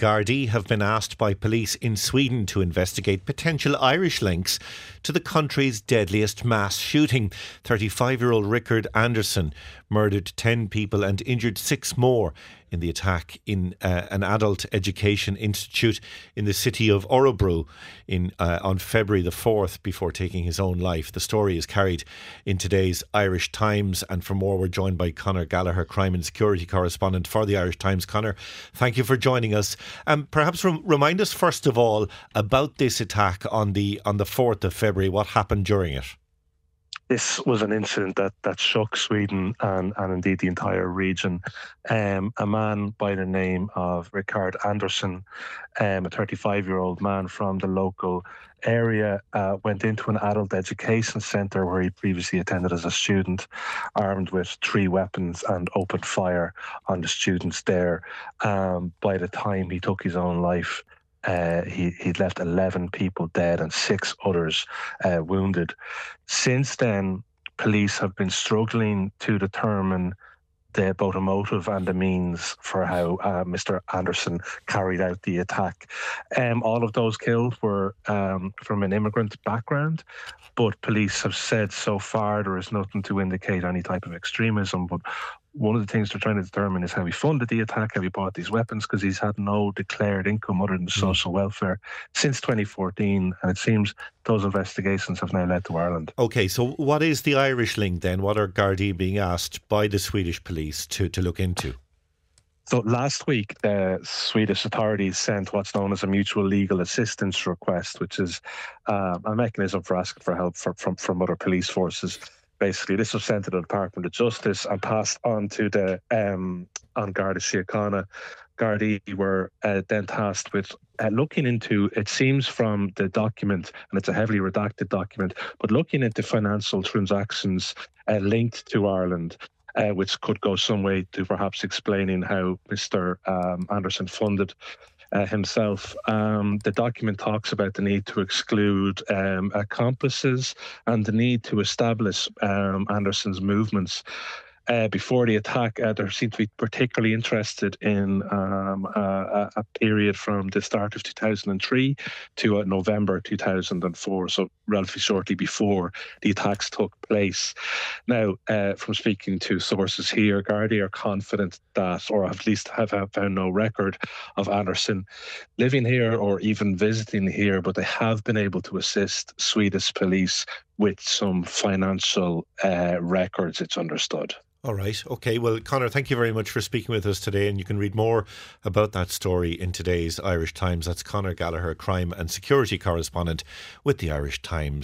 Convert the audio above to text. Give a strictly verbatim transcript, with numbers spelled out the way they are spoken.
Gardaí have been asked by police in Sweden to investigate potential Irish links to the country's deadliest mass shooting. thirty-five-year-old Rickard Anderson murdered ten people and injured six more in the attack in uh, an adult education institute in the city of Örebro in uh, on February the fourth before taking his own life. The story is carried in today's Irish Times, and for more we're joined by Conor Gallagher, crime and security correspondent for the Irish Times. Conor, thank you for joining us. Um, perhaps rem- remind us first of all about this attack on the on the fourth of February. What happened during it? This was an incident that, that shook Sweden and, and indeed the entire region. Um, a man by the name of Rickard Anderson, um, a thirty-five-year-old man from the local area, uh, went into an adult education centre where he previously attended as a student, armed with three weapons, and opened fire on the students there. Um, by the time he took his own life, Uh, he, he'd left eleven people dead and six others uh, wounded. Since then, police have been struggling to determine the, both a motive and the means for how uh, Mister Anderson carried out the attack. Um, all of those killed were um, from an immigrant background, but police have said so far there is nothing to indicate any type of extremism. But one of the things they're trying to determine is how he funded the attack, how he bought these weapons, because he's had no declared income other than social mm. welfare since twenty fourteen, and it seems those investigations have now led to Ireland. OK, so what is the Irish link then? What are Gardaí being asked by the Swedish police to, to look into? So last week, the Swedish authorities sent what's known as a mutual legal assistance request, which is uh, a mechanism for asking for help for, from, from other police forces. Basically, this was sent to the Department of Justice and passed on to the um, on Garda Síochána. Gardaí were uh, then tasked with uh, looking into, it seems from the document, and it's a heavily redacted document, but looking into financial transactions uh, linked to Ireland, uh, which could go some way to perhaps explaining how Mister Um, Anderson funded Uh, himself. Um, the document talks about the need to exclude um, accomplices and the need to establish um, Anderson's movements. Uh, before the attack, uh, there seemed to be particularly interested in um, a, a period from the start of two thousand three to uh, November two thousand four, so relatively shortly before the attacks took place. Now, uh, from speaking to sources here, Gardaí are confident that, or at least have, have found no record of Anderson living here or even visiting here, but they have been able to assist Swedish police with some financial uh, records, it's understood. All right. OK. Well, Conor, thank you very much for speaking with us today. And you can read more about that story in today's Irish Times. That's Conor Gallagher, crime and security correspondent with the Irish Times.